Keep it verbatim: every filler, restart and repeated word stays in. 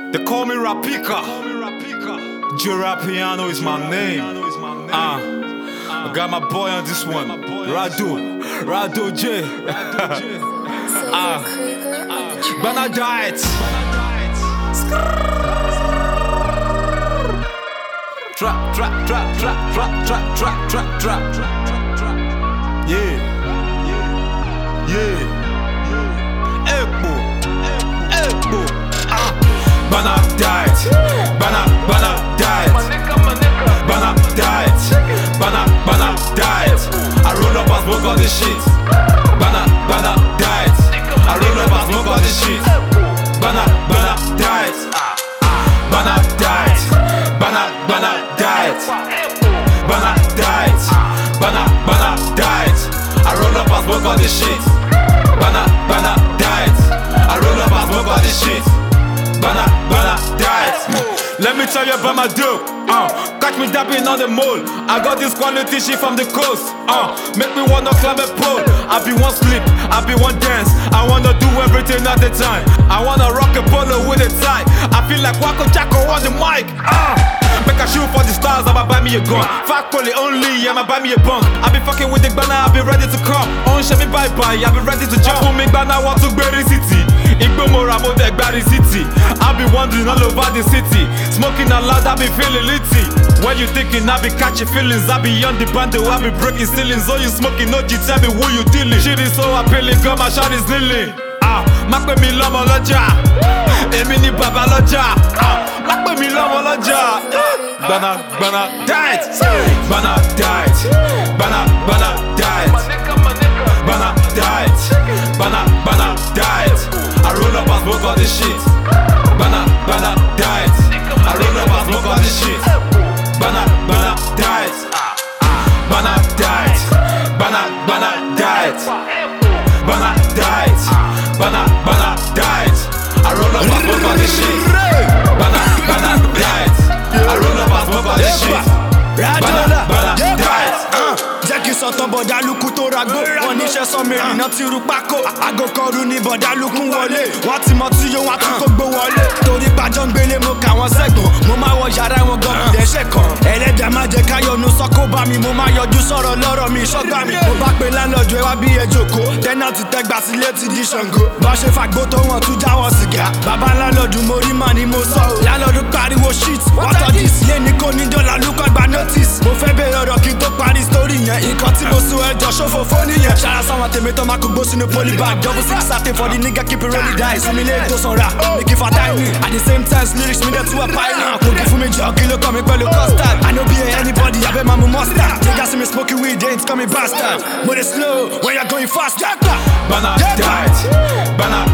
They call me Rapika. J-Rap Piano is my name. Ah, uh, I got my boy on this one. Rado, Rado J. Ah, Bana Diet. Trap, trap, trap, trap, trap, trap, trap, trap, trap, trap. Yeah, yeah. Echo, echo. Ah, Bana Diet. Bana, Bana Diet. Bana Diet. Bana, Bana Diet. I roll up and smoke all this shit. Bana, Bana Diet. I roll up and smoke all this shit. Bana, Bana Diet. Bana Diet. Bana, Bana Diet. Bana Diet. Bana, Bana Diet. I roll up and smoke all this shit. Bana, Bana Diet. I roll up and smoke all this shit. Bana, Bana Diet. Let me tell you about my dope. Uh, catch me dabbing on the mole. I got this quality shit from the coast. Uh, make me wanna climb a pole. I be one sleep, I be one dance. I wanna do everything at the time. I wanna rock a polo with a tie. I feel like Wako Jacko on the mic. Uh, make a shoot for the stars, I'ma buy me a gun. Fuck only only, I'ma buy me a bunk. I be fucking with the banner, I be ready to come. On show me bye bye, I be ready to jump. For me banner, want to bury city. Igbomora mo the Gbari city. I be wandering all over the city. Smoking a lot, I be feeling litty. When you thinking I be catching feelings, I be on the bando, I be breaking ceilings. Oh, you smoking, no, you tell me who you dealing. Shit is so appealing, girl, my shot is kneeling. Ah, mak pe mi lomo loja. Emi ni baba loja. Ah, mak pe mi lomo loja. Bana, Bana Diet. Bana Diet. Bana, Bana Diet. Bana Diet. Bana, Bana Diet. I roll up and smoke all this shit. Bana, Bana Diet. I roll up and smoke all this shit. Bana, Bana Diet. Bana Diet. Bana, Bana Diet. Bana Diet. Bana, Bana Diet. I roll up and smoke all this shit. Bana, Bana Diet. I roll up and smoke all this shit. Bana, Bana Diet. Jẹ́ kí sọ̀tàn bọ̀dá lukú tó ragbó. Wọ́n níṣẹ́ sọ́mẹ́rì náà ti rú pákó. Àgọ́ kọrú ni bọ̀dá lukú wọlé. Wọ́n ti mọ tí yóò wá tún tó gbó wọlé. Torí pàjọ́ ń gbélé mo kà wọ́n sẹ́gbọ̀n. Mo máa wọ yàrá wọn gan kìí dẹ́ṣẹ̀ kan. Ẹlẹ́dàá má jẹ́ káyọ̀nù sọ́kó bá mi. Mo máa yọjú sọ̀rọ̀ lọ́rọ̀ mi ìṣọ́gbà mi. Mo bá pe lálọ́jọ́ ẹ wá bí ejòkó. Tẹ́nàtì tẹ́gbà sílé ti di Ṣàngó. Bá ṣe fàgbó tó wọ́n tún jáwọ́ sìgá. Bàbá lálọ́dún mo rí màá ni mo sọ o. Lálọ́dún pariwo shit. What all this? Lé ní kò ní dọ́là lúkọ́ gba notice. Mo fẹ́ bẹ̀rẹ̀ ọ̀rọ̀ kí n tó parí story yẹn. Nǹkan tí mo sún ẹjọ́ ṣòfò fóònù yẹn. Ṣara sáwọn tèmi tó máa kó gbó sínú polybag. Double six satin for the nigga keep it rolling die. Sún mi lé tó sanra, mi kì í fa tiny. At the same time lyrics mi dẹ̀ tún wà pile. Kò kí fún mi jọ kí ló kọ́ mi pẹ̀lú custard. I no be anybody, abẹ́ máa mu mustard. Nigga see me smoking weed, they ain't call me bastard. Mo dey slow when you're going fast. Bana Diet. Bana,